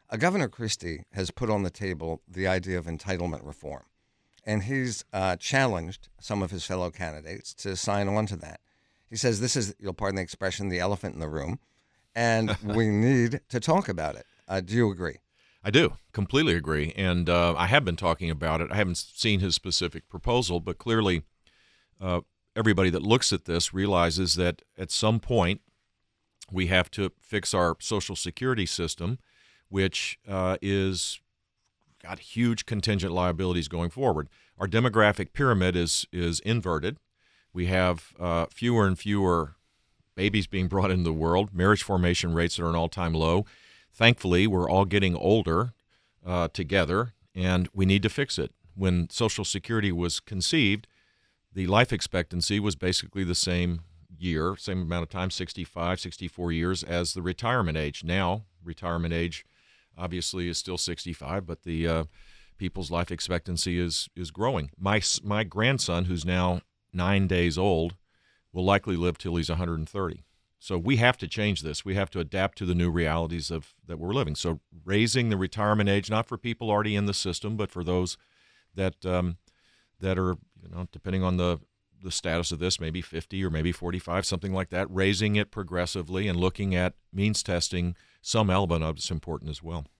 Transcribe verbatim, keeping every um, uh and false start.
Uh, Governor Christie has put on the table the idea of entitlement reform, and he's uh, challenged some of his fellow candidates to sign on to that. He says this is, you'll pardon the expression, the elephant in the room, and we need to talk about it. Uh, do you agree? I do completely agree, and uh, I have been talking about it. I haven't seen his specific proposal, but clearly uh, everybody that looks at this realizes that at some point we have to fix our Social Security system, which uh, is got huge contingent liabilities going forward. Our demographic pyramid is is inverted. We have uh, fewer and fewer babies being brought into the world, marriage formation rates that are an all-time low. Thankfully, we're all getting older uh, together, and we need to fix it. When Social Security was conceived, the life expectancy was basically the same year, same amount of time, sixty-five, sixty-four years, as the retirement age. Now, retirement age obviously is still sixty-five, but the uh, people's life expectancy is is growing. My my grandson, who's now nine days old, will likely live till he's one hundred thirty. So we have to change this. We have to adapt to the new realities of that we're living. So raising the retirement age, not for people already in the system, but for those that um, that are, you know, depending on the the status of this, maybe fifty or maybe forty-five, something like that, raising it progressively and looking at means testing some element of it's important as well.